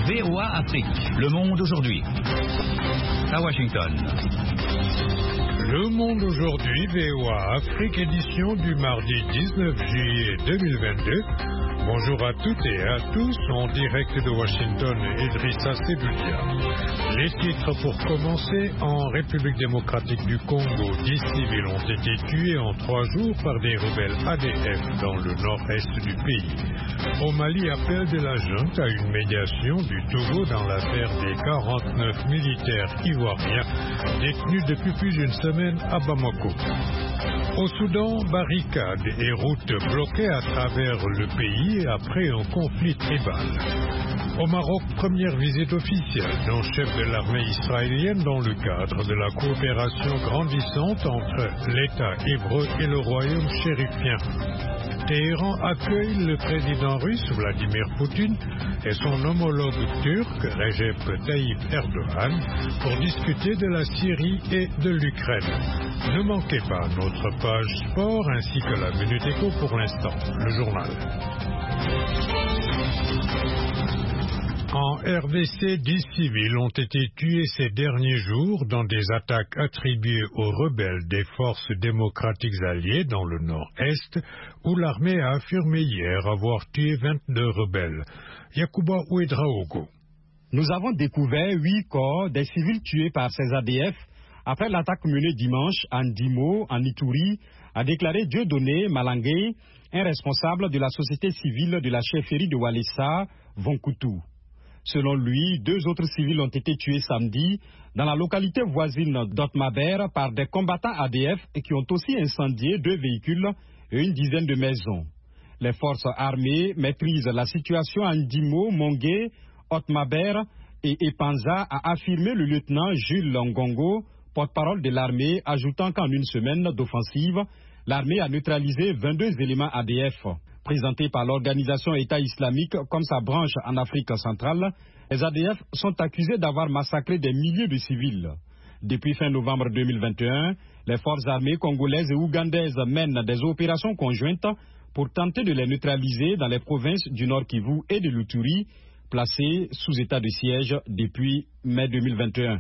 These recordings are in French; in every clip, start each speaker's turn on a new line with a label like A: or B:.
A: VOA Afrique, le monde aujourd'hui. À Washington.
B: Le monde aujourd'hui, VOA Afrique, édition du mardi 19 juillet 2022. Bonjour à toutes et à tous, en direct de Washington, Idrissa Sebudia. Les titres pour commencer: en République démocratique du Congo, 10 civils ont été tués en 3 jours par des rebelles ADF dans le nord-est du pays. Au Mali, appel de la junte à une médiation du Togo dans l'affaire des 49 militaires ivoiriens détenus depuis plus d'une semaine à Bamako. Au Soudan, barricades et routes bloquées à travers le pays après un conflit tribal. Au Maroc, première visite officielle d'un chef de l'armée israélienne dans le cadre de la coopération grandissante entre l'État hébreu et le royaume chérifien. Téhéran accueille le président russe Vladimir Poutine et son homologue turc Recep Tayyip Erdogan pour discuter de la Syrie et de l'Ukraine. Ne manquez pas notre page sport ainsi que la Minute Éco pour l'instant, le journal. En RDC, 10 civils ont été tués ces derniers jours dans des attaques attribuées aux rebelles des forces démocratiques alliées dans le nord-est, où l'armée a affirmé hier avoir tué 22 rebelles. Yacouba Ouedraogo.
C: Nous avons découvert 8 corps des civils tués par ces ADF après l'attaque menée dimanche à Ndimo, en Ituri, a déclaré Dieudonné Malangué, un responsable de la société civile de la chefferie de Walesa, Vonkoutou. Selon lui, 2 autres civils ont été tués samedi dans la localité voisine d'Otmaber par des combattants ADF et qui ont aussi incendié 2 véhicules et une dizaine de maisons. Les forces armées maîtrisent la situation à Ndimo, Mongué, Otmaber et Epanza, a affirmé le lieutenant Jules Ngongo, porte-parole de l'armée, ajoutant qu'en une semaine d'offensive, l'armée a neutralisé 22 éléments ADF. Présentés par l'organisation État islamique comme sa branche en Afrique centrale, les ADF sont accusés d'avoir massacré des milliers de civils. Depuis fin novembre 2021, les forces armées congolaises et ougandaises mènent des opérations conjointes pour tenter de les neutraliser dans les provinces du Nord Kivu et de l'Uturi, placées sous état de siège depuis mai 2021.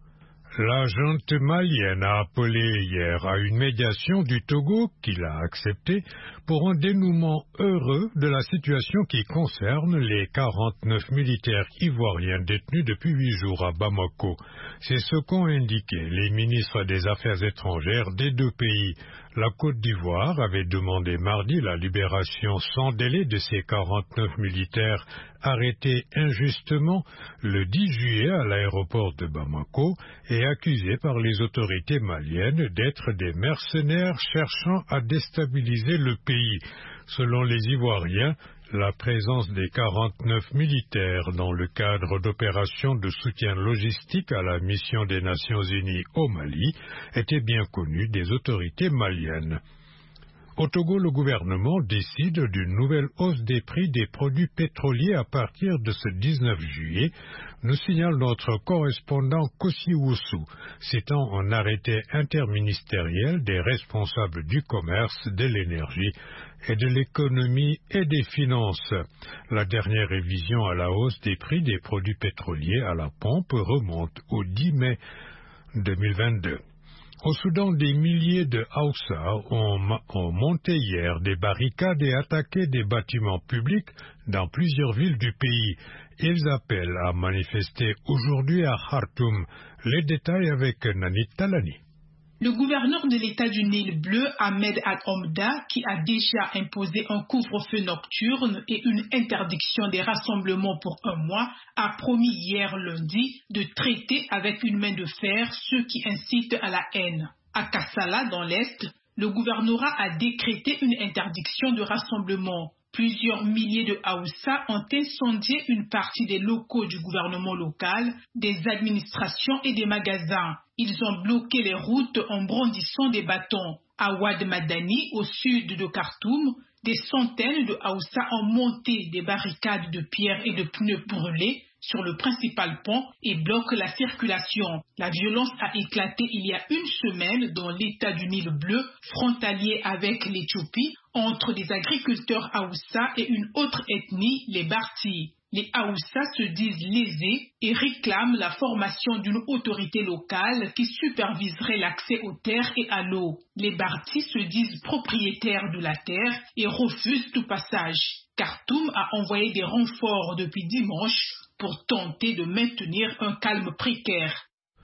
B: La junte malienne a appelé hier à une médiation du Togo, qu'il a acceptée, pour un dénouement heureux de la situation qui concerne les 49 militaires ivoiriens détenus depuis 8 jours à Bamako. C'est ce qu'ont indiqué les ministres des Affaires étrangères des 2 pays. La Côte d'Ivoire avait demandé mardi la libération sans délai de ces 49 militaires arrêtés injustement le 10 juillet à l'aéroport de Bamako et accusés par les autorités maliennes d'être des mercenaires cherchant à déstabiliser le pays. Selon les Ivoiriens, la présence des 49 militaires dans le cadre d'opérations de soutien logistique à la mission des Nations Unies au Mali était bien connue des autorités maliennes. Au Togo, le gouvernement décide d'une nouvelle hausse des prix des produits pétroliers à partir de ce 19 juillet, nous signale notre correspondant Kossi Woussou, citant un arrêté interministériel des responsables du commerce, de l'énergie et de l'économie et des finances. La dernière révision à la hausse des prix des produits pétroliers à la pompe remonte au 10 mai 2022. Au Soudan, des milliers de Hausa ont monté hier des barricades et attaqué des bâtiments publics dans plusieurs villes du pays. Ils appellent à manifester aujourd'hui à Khartoum. Les détails avec Nanit Talani.
D: Le gouverneur de l'État du Nil bleu, Ahmed Al-Omda, qui a déjà imposé un couvre-feu nocturne et une interdiction des rassemblements pour 1 mois, a promis hier lundi de traiter avec une main de fer ceux qui incitent à la haine. À Kassala, dans l'Est, le gouvernorat a décrété une interdiction de rassemblement. Plusieurs milliers de Haoussa ont incendié une partie des locaux du gouvernement local, des administrations et des magasins. Ils ont bloqué les routes en brandissant des bâtons. À Wad Madani, au sud de Khartoum, des centaines de Haoussa ont monté des barricades de pierres et de pneus brûlés sur le principal pont et bloquent la circulation. La violence a éclaté il y a une semaine dans l'état du Nil bleu, frontalier avec l'Éthiopie, entre des agriculteurs Haoussa et une autre ethnie, les Barti. Les Haoussa se disent lésés et réclament la formation d'une autorité locale qui superviserait l'accès aux terres et à l'eau. Les Bartis se disent propriétaires de la terre et refusent tout passage. Khartoum a envoyé des renforts depuis dimanche pour tenter de maintenir un calme précaire.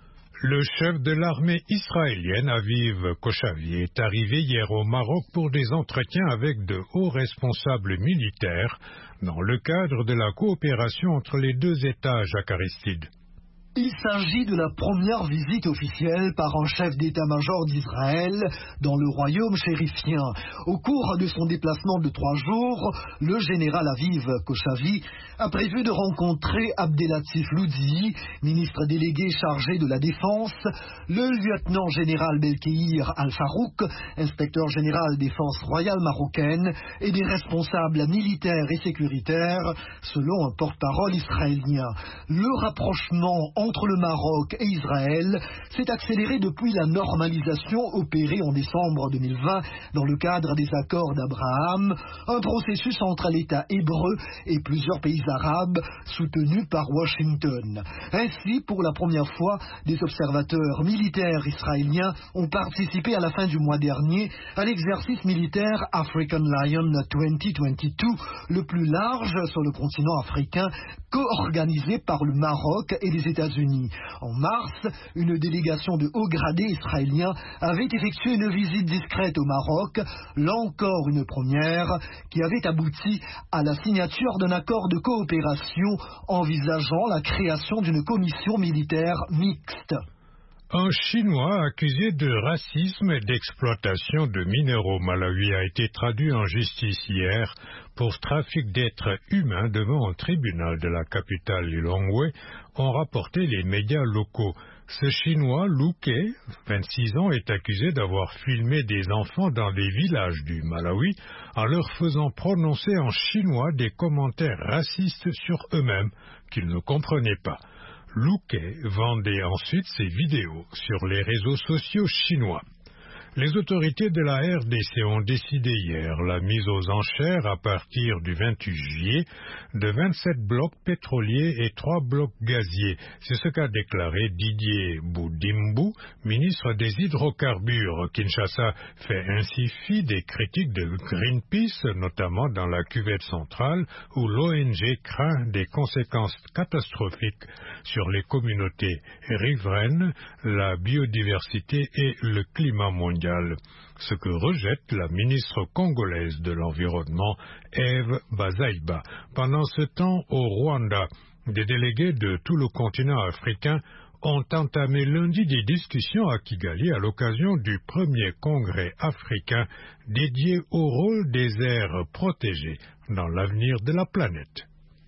B: Le chef de l'armée israélienne, Aviv Kochavi, est arrivé hier au Maroc pour des entretiens avec de hauts responsables militaires dans le cadre de la coopération entre les deux États, Jacques Aristide.
E: Il s'agit de la première visite officielle par un chef d'état-major d'Israël dans le royaume chérifien. Au cours de son déplacement de 3 jours, le général Aviv Kochavi a prévu de rencontrer Abdelatif Loudi, ministre délégué chargé de la Défense, le lieutenant général Belkeir Al-Farouk, inspecteur général des forces royales marocaines, et des responsables militaires et sécuritaires, selon un porte-parole israélien. Le rapprochement entre le Maroc et Israël s'est accéléré depuis la normalisation opérée en décembre 2020 dans le cadre des accords d'Abraham, un processus entre l'État hébreu et plusieurs pays arabes soutenus par Washington. Ainsi, pour la première fois, des observateurs militaires israéliens ont participé à la fin du mois dernier à l'exercice militaire African Lion 2022, le plus large sur le continent africain, co-organisé par le Maroc et les États-Unis. En mars, une délégation de hauts gradés israéliens avait effectué une visite discrète au Maroc, là encore une première, qui avait abouti à la signature d'un accord de coopération envisageant la création d'une commission militaire mixte.
B: Un Chinois accusé de racisme et d'exploitation de minéraux au Malawi a été traduit en justice hier pour trafic d'êtres humains devant un tribunal de la capitale Lilongwe, ont rapporté les médias locaux. Ce Chinois, Luke, 26 ans, est accusé d'avoir filmé des enfants dans des villages du Malawi en leur faisant prononcer en chinois des commentaires racistes sur eux-mêmes qu'ils ne comprenaient pas. Luke vendait ensuite ses vidéos sur les réseaux sociaux chinois. Les autorités de la RDC ont décidé hier la mise aux enchères à partir du 28 juillet de 27 blocs pétroliers et 3 blocs gaziers. C'est ce qu'a déclaré Didier Boudimbu, ministre des hydrocarbures. Kinshasa fait ainsi fi des critiques de Greenpeace, notamment dans la cuvette centrale, où l'ONG craint des conséquences catastrophiques sur les communautés riveraines, la biodiversité et le climat mondial. Ce que rejette la ministre congolaise de l'Environnement, Eve Bazaiba. Pendant ce temps, au Rwanda, des délégués de tout le continent africain ont entamé lundi des discussions à Kigali à l'occasion du premier congrès africain dédié au rôle des aires protégées dans l'avenir de la planète.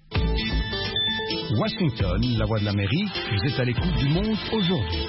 A: Washington, la voix de l'Amérique, vous êtes à l'écoute du monde aujourd'hui.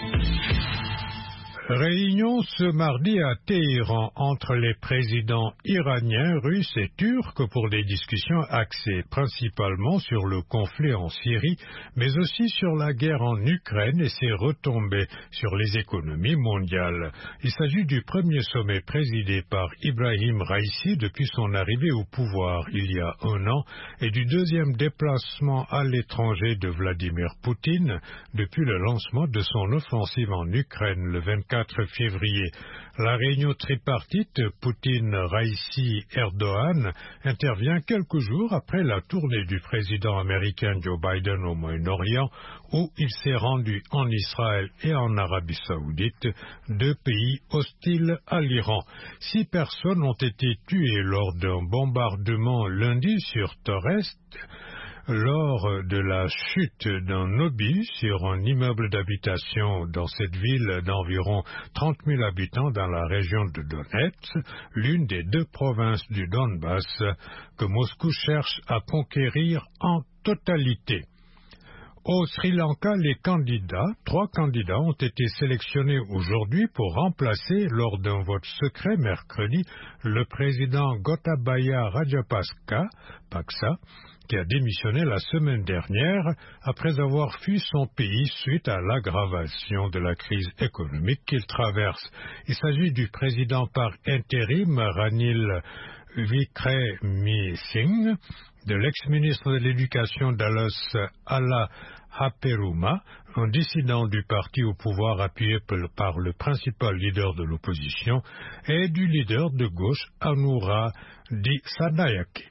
B: Réunion ce mardi à Téhéran entre les présidents iraniens, russes et turcs pour des discussions axées principalement sur le conflit en Syrie, mais aussi sur la guerre en Ukraine et ses retombées sur les économies mondiales. Il s'agit du premier sommet présidé par Ibrahim Raïssi depuis son arrivée au pouvoir il y a 1 an et du deuxième déplacement à l'étranger de Vladimir Poutine depuis le lancement de son offensive en Ukraine le 24 février. La réunion tripartite Poutine-Raïssi-Erdogan intervient quelques jours après la tournée du président américain Joe Biden au Moyen-Orient, où il s'est rendu en Israël et en Arabie Saoudite, 2 pays hostiles à l'Iran. 6 personnes ont été tuées lors d'un bombardement lundi sur Torres, lors de la chute d'un obus sur un immeuble d'habitation dans cette ville d'environ 30 000 habitants dans la région de Donetsk, l'une des 2 provinces du Donbass que Moscou cherche à conquérir en totalité. Au Sri Lanka, 3 candidats ont été sélectionnés aujourd'hui pour remplacer, lors d'un vote secret mercredi, le président Gotabaya Rajapaksa, qui a démissionné la semaine dernière après avoir fui son pays suite à l'aggravation de la crise économique qu'il traverse. Il s'agit du président par intérim Ranil Wickremesinghe, de l'ex-ministre de l'Éducation Dallas Alla Haperuma, un dissident du parti au pouvoir appuyé par le principal leader de l'opposition, et du leader de gauche Anoura Sadayake.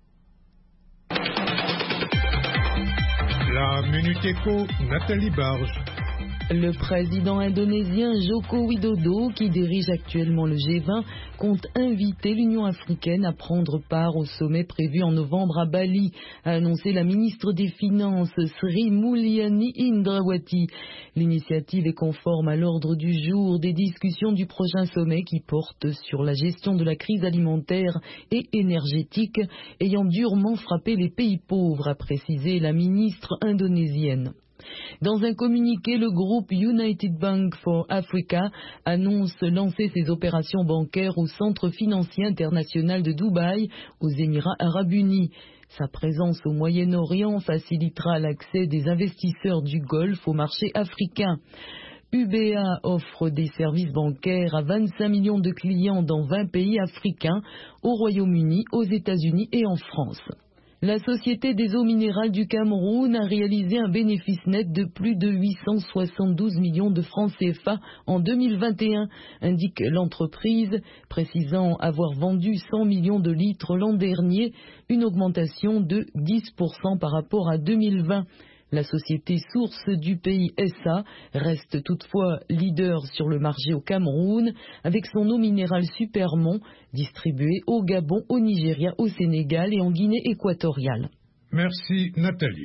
B: La Minute Éco, Nathalie Barge.
F: Le président indonésien Joko Widodo, qui dirige actuellement le G20, compte inviter l'Union africaine à prendre part au sommet prévu en novembre à Bali, a annoncé la ministre des Finances Sri Mulyani Indrawati. L'initiative est conforme à l'ordre du jour des discussions du prochain sommet qui porte sur la gestion de la crise alimentaire et énergétique ayant durement frappé les pays pauvres, a précisé la ministre indonésienne. Dans un communiqué, le groupe United Bank for Africa annonce lancer ses opérations bancaires au Centre financier international de Dubaï, aux Émirats arabes unis. Sa présence au Moyen-Orient facilitera l'accès des investisseurs du Golfe au marché africain. UBA offre des services bancaires à 25 millions de clients dans 20 pays africains, au Royaume-Uni, aux États-Unis et en France. La Société des eaux minérales du Cameroun a réalisé un bénéfice net de plus de 872 millions de francs CFA en 2021, indique l'entreprise, précisant avoir vendu 100 millions de litres l'an dernier, une augmentation de 10% par rapport à 2020. La société source du pays SA reste toutefois leader sur le marché au Cameroun avec son eau minérale Supermont distribuée au Gabon, au Nigeria, au Sénégal et en Guinée équatoriale.
B: Merci Nathalie.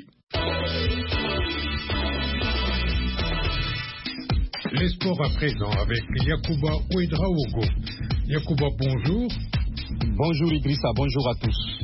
B: Les sports à présent avec Yacouba Ouedraogo. Yacouba, bonjour.
C: Bonjour Idrissa, bonjour à tous.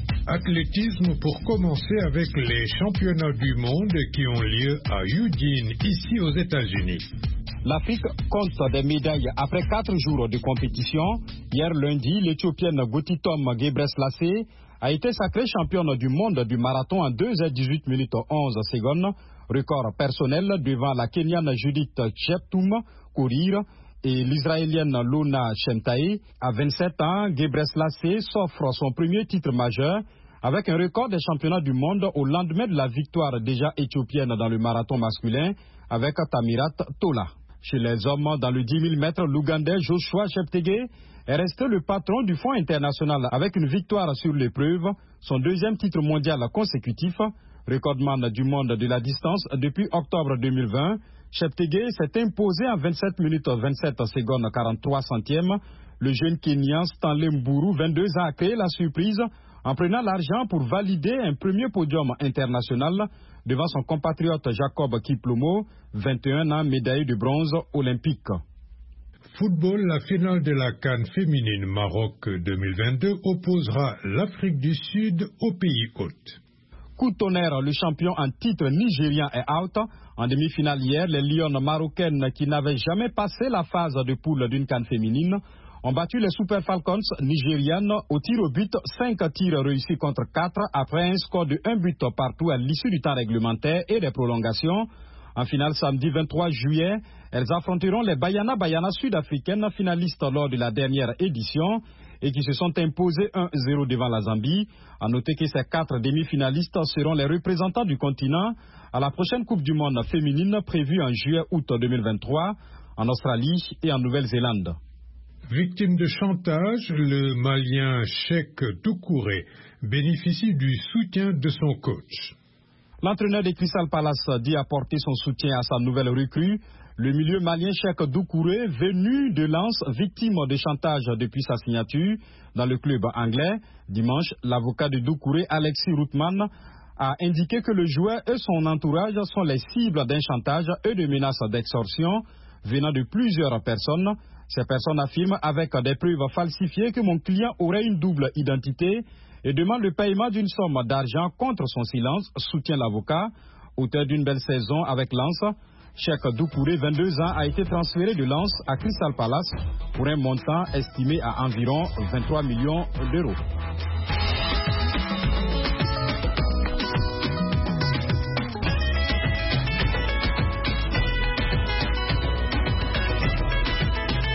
B: Athlétisme pour commencer avec les championnats du monde qui ont lieu à Eugene, ici aux États-Unis.
C: L'Afrique compte des médailles après 4 jours de compétition. Hier lundi, l'Éthiopienne Gotitom Gebreselassie a été sacrée championne du monde du marathon en 2h18 minutes 11 secondes, record personnel devant la Kenyane Judith Cheptum Courir et l'Israélienne Lona Chemtaï. À 27 ans, Gebreselassie s'offre son premier titre majeur avec un record des championnats du monde au lendemain de la victoire déjà éthiopienne dans le marathon masculin avec Tamirat Tola. Chez les hommes, dans le 10 000 mètres, l'Ougandais Joshua Cheptegei est resté le patron du Fonds international avec une victoire sur l'épreuve, son deuxième titre mondial consécutif, recordman du monde de la distance depuis octobre 2020. Cheptegei s'est imposé en 27 minutes 27 secondes 43 centièmes. Le jeune Kenyan Stanley Mburu, 22 ans, a créé la surprise en prenant l'argent pour valider un premier podium international devant son compatriote Jacob Kiplomo, 21 ans, médaillé de bronze olympique.
B: Football, la finale de la CAN féminine Maroc 2022 opposera l'Afrique du Sud au pays hôte.
C: Coup de tonnerre, le champion en titre nigérien est out. En demi-finale hier, les Lions marocaines qui n'avaient jamais passé la phase de poule d'une CAN féminine ont battu les Super Falcons nigériennes au tir au but, 5 tirs réussis contre 4 après un score de 1 but partout à l'issue du temps réglementaire et des prolongations. En finale samedi 23 juillet, elles affronteront les Banyana sud-africaines finalistes lors de la dernière édition et qui se sont imposées 1-0 devant la Zambie. À noter que ces 4 demi-finalistes seront les représentants du continent à la prochaine Coupe du Monde féminine prévue en juillet-août 2023 en Australie et en Nouvelle-Zélande.
B: Victime de chantage, le Malien Cheikh Doucouré bénéficie du soutien de son coach.
C: L'entraîneur de Crystal Palace dit apporter son soutien à sa nouvelle recrue. Le milieu malien Cheikh Doucouré, venu de Lens, victime de chantage depuis sa signature dans le club anglais. Dimanche, l'avocat de Doucouré, Alexis Routman, a indiqué que le joueur et son entourage sont les cibles d'un chantage et de menaces d'extorsion venant de plusieurs personnes. Ces personnes affirment avec des preuves falsifiées que mon client aurait une double identité et demande le paiement d'une somme d'argent contre son silence, soutient l'avocat. Auteur d'une belle saison avec Lens, Cheikh Doucouré, 22 ans, a été transféré de Lens à Crystal Palace pour un montant estimé à environ 23 millions d'euros.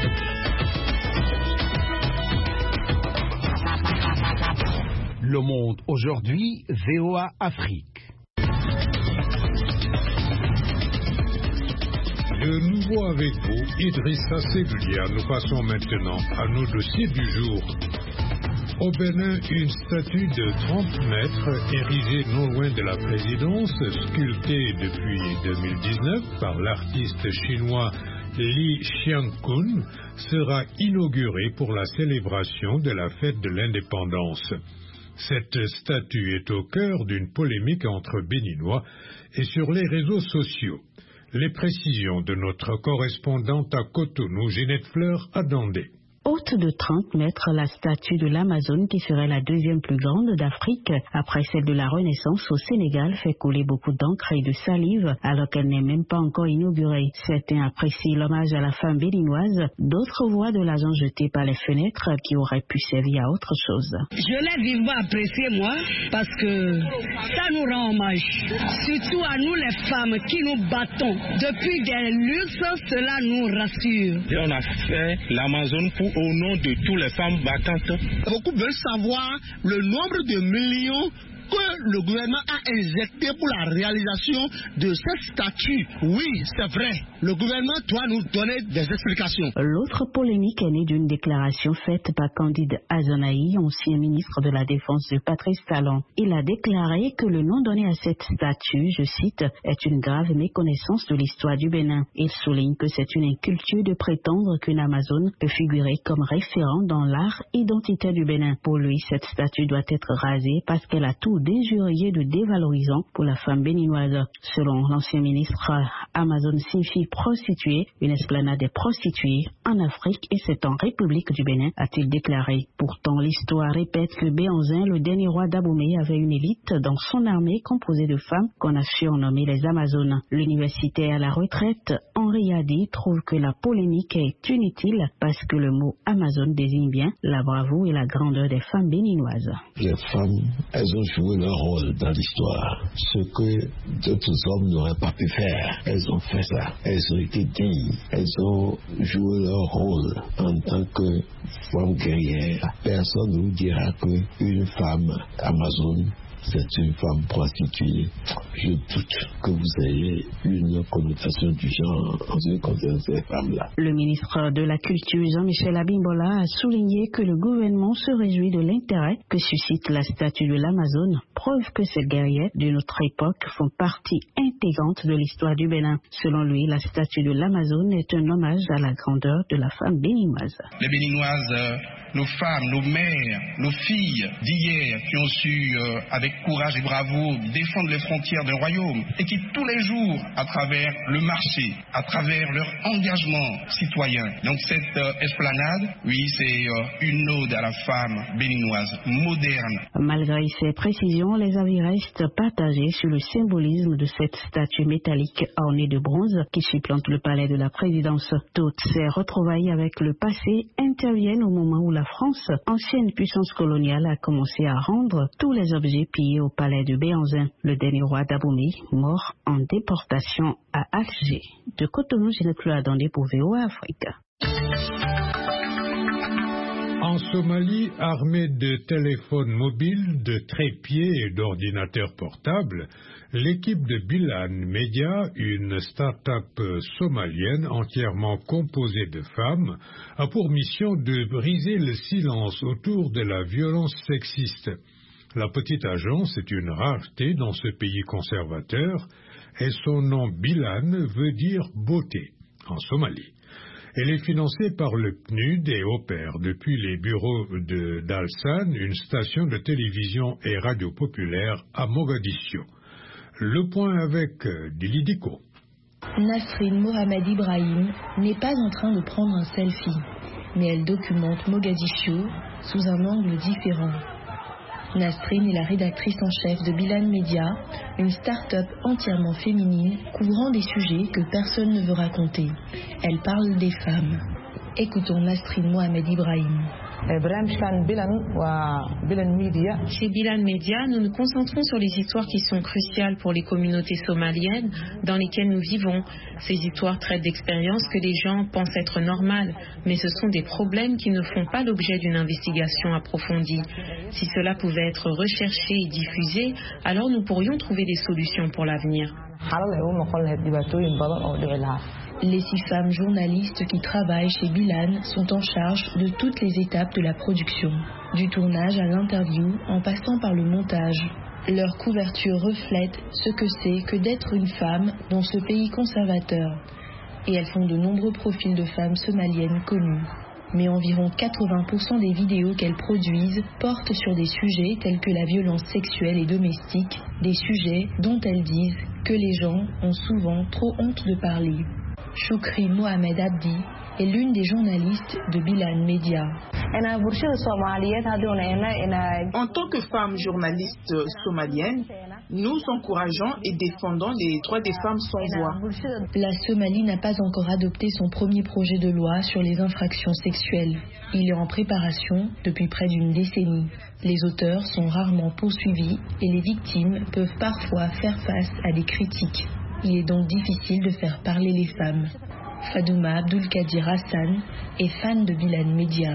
G: Le monde monde aujourd'hui, VOA Afrique.
B: De nouveau avec vous, Idrissa Seloulia. Nous passons maintenant à nos dossiers du jour. Au Bénin, une statue de 30 mètres érigée non loin de la présidence, sculptée depuis 2019 par l'artiste chinois Li Xiangkun, sera inaugurée pour la célébration de la fête de l'indépendance. Cette statue est au cœur d'une polémique entre Béninois et sur les réseaux sociaux. Les précisions de notre correspondante à Cotonou, Ginette Fleur, à Dandé.
H: Haute de 30 mètres, la statue de l'Amazone, qui serait la deuxième plus grande d'Afrique, après celle de la Renaissance au Sénégal, fait couler beaucoup d'encre et de salive, alors qu'elle n'est même pas encore inaugurée. Certains apprécient l'hommage à la femme béninoise, d'autres voient de l'argent jeté par les fenêtres qui aurait pu servir à autre chose.
I: Je l'ai vivement apprécié, moi, parce que ça nous rend hommage, surtout à nous les femmes qui nous battons. Depuis des luttes, cela nous rassure.
J: Et on a fait l'Amazone au nom de toutes les femmes battantes.
K: Beaucoup veulent savoir le nombre de millions que le gouvernement a injecté pour la réalisation de cette statue. Oui, c'est vrai. Le gouvernement doit nous donner des explications.
H: L'autre polémique est née d'une déclaration faite par Candide Azanaï, ancien ministre de la Défense de Patrice Talon. Il a déclaré que le nom donné à cette statue, je cite, est une grave méconnaissance de l'histoire du Bénin. Il souligne que c'est une inculture de prétendre qu'une Amazone peut figurer comme référent dans l'art identitaire du Bénin. Pour lui, cette statue doit être rasée parce qu'elle a tout d'injurieux, de dévalorisant pour la femme béninoise. Selon l'ancien ministre, Amazone signifie prostituée, une esplanade des prostituées en Afrique et c'est en République du Bénin, a-t-il déclaré. Pourtant, l'histoire répète que Béanzin, le dernier roi d'Abomey, avait une élite dans son armée composée de femmes qu'on a surnommées les Amazones. L'universitaire à la retraite, Henri Hadi, trouve que la polémique est inutile parce que le mot Amazone désigne bien la bravoure et la grandeur des femmes béninoises.
L: Les femmes, elles ont joué leur rôle dans l'histoire. Ce que d'autres hommes n'auraient pas pu faire, elles ont fait ça. Elles ont été dignes. Elles ont joué leur rôle en tant que femmes guerrières. Personne ne vous dira qu'une femme Amazone, c'est une femme prostituée. Je doute que vous ayez une connotation du genre en ce qui concerne ces femmes-là.
H: Le ministre de la Culture, Jean-Michel Abimbola, a souligné que le gouvernement se réjouit de l'intérêt que suscite la statue de l'Amazone, preuve que ces guerrières de notre époque font partie intégrante de l'histoire du Bénin. Selon lui, la statue de l'Amazone est un hommage à la grandeur de la femme béninoise.
M: Les Béninoises, nos femmes, nos mères, nos filles d'hier qui ont su, avec courage et bravoure, défendre les frontières d'un royaume et qui tous les jours, à travers le marché, à travers leur engagement citoyen. Donc cette esplanade, oui, c'est une ode à la femme béninoise moderne.
H: Malgré ces précisions, les avis restent partagés sur le symbolisme de cette statue métallique ornée de bronze qui supplante le palais de la présidence. Toutes ces retrouvailles avec le passé interviennent au moment où la France, ancienne puissance coloniale, a commencé à rendre tous les objets pillés au palais de Béanzin, le dernier roi d'Abomey, mort en déportation à Alger. De Cotonou, je n'ai plus à demander pour VOA Afrique.
B: En Somalie, armée de téléphones mobiles, de trépieds et d'ordinateurs portables, l'équipe de Bilan Media, une start-up somalienne entièrement composée de femmes, a pour mission de briser le silence autour de la violence sexiste. La petite agence est une rareté dans ce pays conservateur et son nom Bilan veut dire beauté en Somalie. Elle est financée par le PNUD et opère depuis les bureaux d'Al-San, une station de télévision et radio populaire à Mogadiscio. Le point avec Dili Diko.
N: Nasrin Mohamed Ibrahim n'est pas en train de prendre un selfie, mais elle documente Mogadiscio sous un angle différent. Nasrin est la rédactrice en chef de Bilan Media, une start-up entièrement féminine couvrant des sujets que personne ne veut raconter. Elle parle des femmes. Écoutons Nasrin Mohamed Ibrahim.
O: Chez Bilan Media, nous nous concentrons sur les histoires qui sont cruciales pour les communautés somaliennes dans lesquelles nous vivons. Ces histoires traitent d'expériences que les gens pensent être normales, mais ce sont des problèmes qui ne font pas l'objet d'une investigation approfondie. Si cela pouvait être recherché et diffusé, alors nous pourrions trouver des solutions pour l'avenir.
N: Les 6 femmes journalistes qui travaillent chez Bilan sont en charge de toutes les étapes de la production, du tournage à l'interview en passant par le montage. Leur couverture reflète ce que c'est que d'être une femme dans ce pays conservateur. Et elles font de nombreux profils de femmes somaliennes connues. Mais environ 80% des vidéos qu'elles produisent portent sur des sujets tels que la violence sexuelle et domestique, des sujets dont elles disent que les gens ont souvent trop honte de parler. Choukri Mohamed Abdi est l'une des journalistes de Bilan Media.
D: En tant que femme journaliste somalienne, nous encourageons et défendons les droits des femmes sans voix.
N: La Somalie n'a pas encore adopté son premier projet de loi sur les infractions sexuelles. Il est en préparation depuis près d'une décennie. Les auteurs sont rarement poursuivis et les victimes peuvent parfois faire face à des critiques. Il est donc difficile de faire parler les femmes. Fadouma Abdulkadir Hassan est fan de Bilan Media.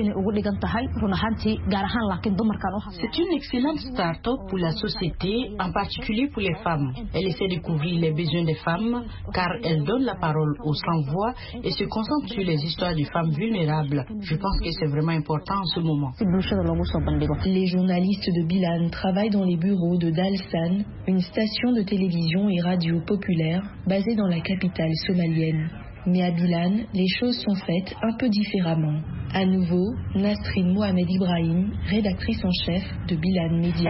P: C'est une excellente start-up pour la société, en particulier pour les femmes. Elle essaie de couvrir les besoins des femmes car elle donne la parole aux sans-voix et se concentre sur les histoires de femmes vulnérables. Je pense que c'est vraiment important en ce moment.
N: Les journalistes de Bilan travaillent dans les bureaux de Dalsan, une station de télévision et radio populaire basée dans la capitale somalienne. Mais à Bilan, les choses sont faites un peu différemment. À nouveau, Nasrin Mohamed Ibrahim, rédactrice en chef de Bilan Media.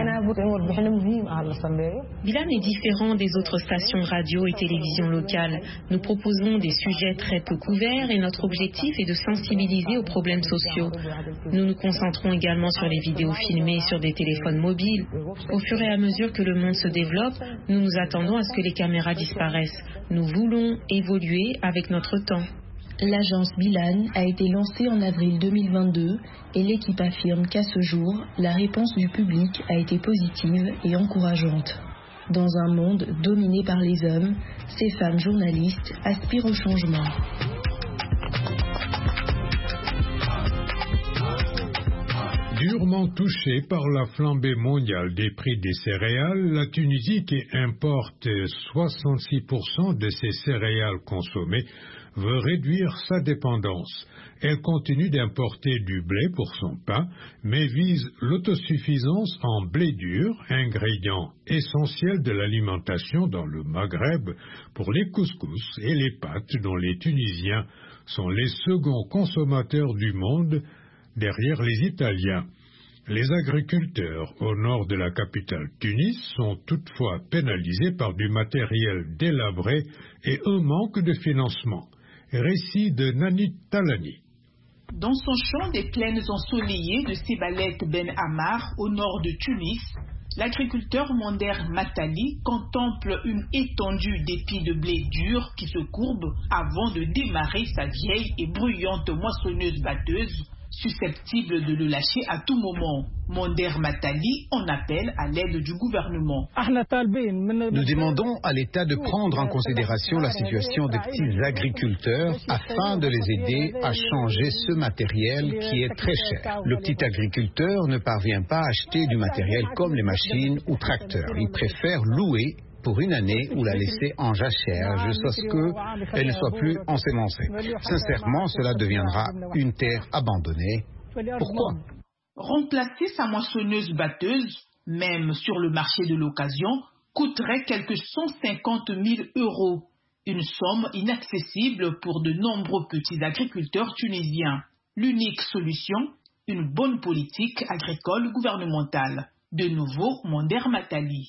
O: Bilan est différent des autres stations de radio et télévision locales. Nous proposons des sujets très peu couverts et notre objectif est de sensibiliser aux problèmes sociaux. Nous nous concentrons également sur les vidéos filmées sur des téléphones mobiles. Au fur et à mesure que le monde se développe, nous nous attendons à ce que les caméras disparaissent. Nous voulons évoluer avec notre temps.
N: L'agence Bilan a été lancée en avril 2022 et l'équipe affirme qu'à ce jour, la réponse du public a été positive et encourageante. Dans un monde dominé par les hommes, ces femmes journalistes aspirent au changement.
B: Durement touchée par la flambée mondiale des prix des céréales, la Tunisie, qui importe 66% de ses céréales consommées, veut réduire sa dépendance. Elle continue d'importer du blé pour son pain, mais vise l'autosuffisance en blé dur, ingrédient essentiel de l'alimentation dans le Maghreb pour les couscous et les pâtes dont les Tunisiens sont les seconds consommateurs du monde derrière les Italiens. Les agriculteurs au nord de la capitale Tunis sont toutefois pénalisés par du matériel délabré et un manque de financement. Récit de Nanit Talani.
D: Dans son champ des plaines ensoleillées de Sebalet Ben Ammar, au nord de Tunis, l'agriculteur Monder Matali contemple une étendue d'épis de blé dur qui se courbe avant de démarrer sa vieille et bruyante moissonneuse-batteuse, susceptible de le lâcher à tout moment. Monder Matali en appelle à l'aide du gouvernement.
Q: Nous demandons à l'État de prendre en considération la situation des petits agriculteurs afin de les aider à changer ce matériel qui est très cher. Le petit agriculteur ne parvient pas à acheter du matériel comme les machines ou tracteurs. Il préfère louer pour une année ou la laisser en jachère jusqu'à ce qu'elle ne soit plus ensémencée. Sincèrement, cela deviendra une terre abandonnée. Pourquoi ?
D: Remplacer sa moissonneuse-batteuse, même sur le marché de l'occasion, coûterait quelques 150 000 €. Une somme inaccessible pour de nombreux petits agriculteurs tunisiens. L'unique solution, une bonne politique agricole gouvernementale. De nouveau, Monder Matali.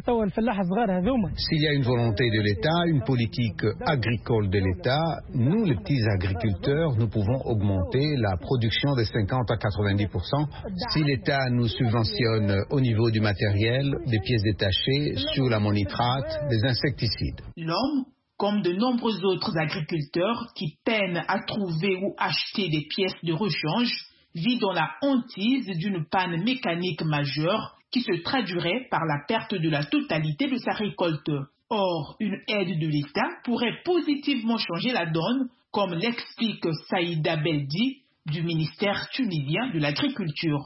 Q: S'il y a une volonté de l'État, une politique agricole de l'État, nous, les petits agriculteurs, nous pouvons augmenter la production de 50 à 90%. Si l'État nous subventionne au niveau du matériel, des pièces détachées, sur l'ammonitrate, des insecticides.
D: L'homme, comme de nombreux autres agriculteurs qui peinent à trouver ou acheter des pièces de rechange, vit dans la hantise d'une panne mécanique majeure qui se traduirait par la perte de la totalité de sa récolte. Or, une aide de l'État pourrait positivement changer la donne, comme l'explique Saïda Beldi du ministère tunisien de l'Agriculture.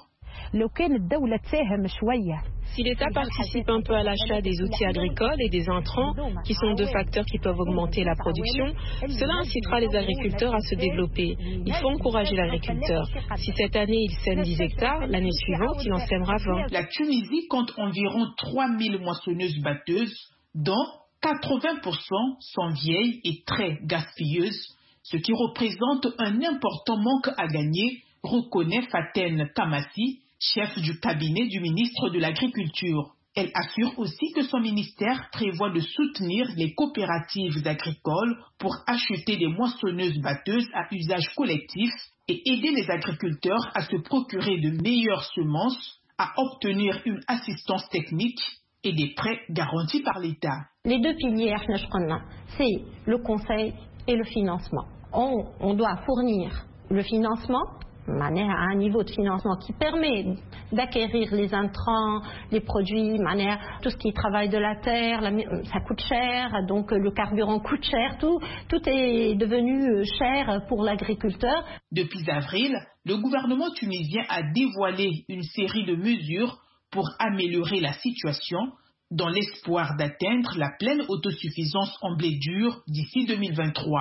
O: Si l'État participe un peu à l'achat des outils agricoles et des intrants, qui sont deux facteurs qui peuvent augmenter la production, cela incitera les agriculteurs à se développer. Il faut encourager l'agriculteur. Si cette année il sème 10 hectares, l'année suivante il en sèmera 20.
D: La Tunisie compte environ 3000 moissonneuses-batteuses, dont 80% sont vieilles et très gaspilleuses, ce qui représente un important manque à gagner, reconnaît Faten Kamassi, chef du cabinet du ministre de l'Agriculture. Elle assure aussi que son ministère prévoit de soutenir les coopératives agricoles pour acheter des moissonneuses-batteuses à usage collectif et aider les agriculteurs à se procurer de meilleures semences, à obtenir une assistance technique et des prêts garantis par l'État.
R: Les deux piliers, c'est le conseil et le financement. On doit fournir le financement à un niveau de financement qui permet d'acquérir les intrants, les produits, tout ce qui est travail de la terre, ça coûte cher, donc le carburant coûte cher, tout est devenu cher pour l'agriculteur.
D: Depuis avril, le gouvernement tunisien a dévoilé une série de mesures pour améliorer la situation, dans l'espoir d'atteindre la pleine autosuffisance en blé dur d'ici 2023.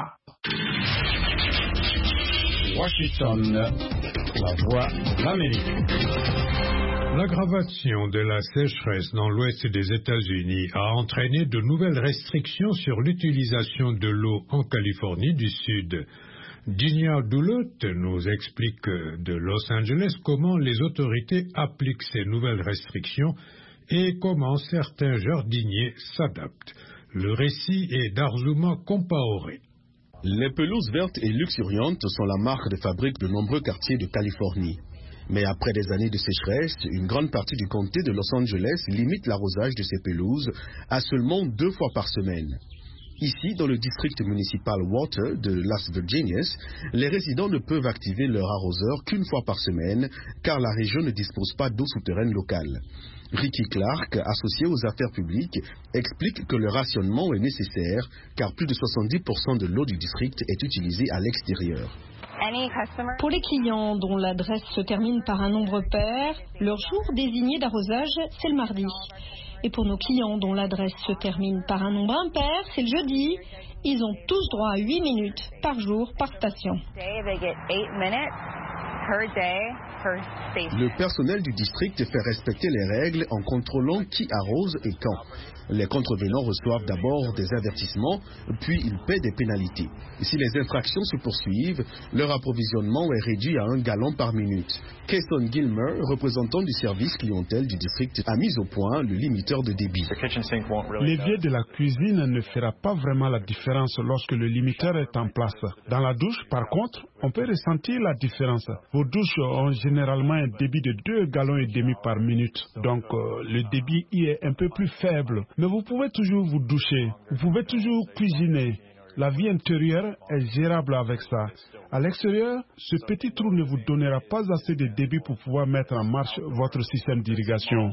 A: Washington, la voix de l'Amérique.
B: L'aggravation de la sécheresse dans l'ouest des États-Unis a entraîné de nouvelles restrictions sur l'utilisation de l'eau en Californie du Sud. Dinia Doulotte nous explique de Los Angeles comment les autorités appliquent ces nouvelles restrictions et comment certains jardiniers s'adaptent. Le récit est d'Arzouma Compaoré.
S: Les pelouses vertes et luxuriantes sont la marque de fabrique de nombreux quartiers de Californie. Mais après des années de sécheresse, une grande partie du comté de Los Angeles limite l'arrosage de ces pelouses à seulement 2 fois par semaine. Ici, dans le district municipal Water de Las Virginias, les résidents ne peuvent activer leur arroseur qu'1 fois par semaine, car la région ne dispose pas d'eau souterraine locale. Ricky Clark, associé aux affaires publiques, explique que le rationnement est nécessaire, car plus de 70% de l'eau du district est utilisée à l'extérieur.
T: Pour les clients dont l'adresse se termine par un nombre pair, leur jour désigné d'arrosage, c'est le mardi. Et pour nos clients dont l'adresse se termine par un nombre impair, c'est le jeudi. Ils ont tous droit à 8 minutes par jour par station.
S: Le personnel du district fait respecter les règles en contrôlant qui arrose et quand. Les contrevenants reçoivent d'abord des avertissements, puis ils paient des pénalités. Si les infractions se poursuivent, leur approvisionnement est réduit à 1 gallon par minute. Keston Gilmer, représentant du service clientèle du district, a mis au point le limiteur de débit.
U: L'évier de la cuisine ne fera pas vraiment la différence lorsque le limiteur est en place. Dans la douche, par contre, on peut ressentir la différence. Vos douches ont généralement un débit de 2,5 gallons par minute. Donc, le débit y est un peu plus faible. Mais vous pouvez toujours vous doucher. Vous pouvez toujours cuisiner. La vie intérieure est gérable avec ça. À l'extérieur, ce petit trou ne vous donnera pas assez de débit pour pouvoir mettre en marche votre système d'irrigation.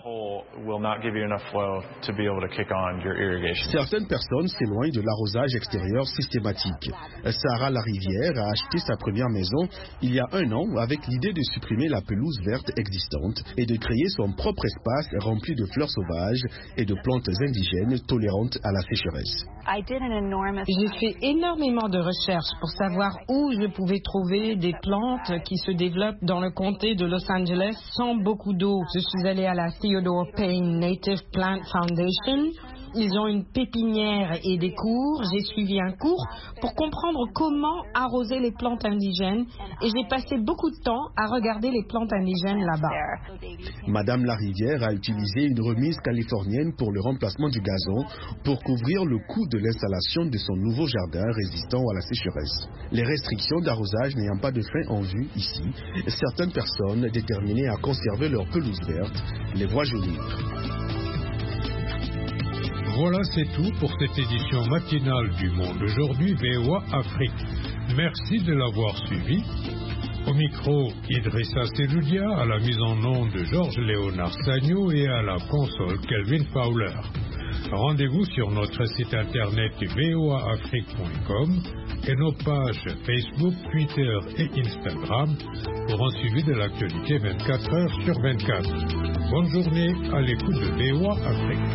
S: Certaines personnes s'éloignent de l'arrosage extérieur systématique. Sarah Larivière a acheté sa première maison il y a 1 an avec l'idée de supprimer la pelouse verte existante et de créer son propre espace rempli de fleurs sauvages et de plantes indigènes tolérantes à la sécheresse.
T: J'ai fait énormément de recherches pour savoir où je pouvais trouver des plantes qui se développent dans le comté de Los Angeles sans beaucoup d'eau. Je suis allée à la Theodore Payne Native Plant Foundation. Ils ont une pépinière et des cours. J'ai suivi un cours pour comprendre comment arroser les plantes indigènes et j'ai passé beaucoup de temps à regarder les plantes indigènes là-bas.
S: Madame Larivière a utilisé une remise californienne pour le remplacement du gazon pour couvrir le coût de l'installation de son nouveau jardin résistant à la sécheresse. Les restrictions d'arrosage n'ayant pas de fin en vue ici, certaines personnes déterminées à conserver leur pelouse verte les voient jaunir.
B: Voilà, c'est tout pour cette édition matinale du Monde aujourd'hui, VOA Afrique. Merci de l'avoir suivi. Au micro, Idrissa Seloudia, à la mise en onde de Georges-Léonard Sagno et à la console Kelvin Fowler. Rendez-vous sur notre site internet voaafrique.com et nos pages Facebook, Twitter et Instagram pour un suivi de l'actualité 24 heures sur 24. Bonne journée à l'écoute de VOA Afrique.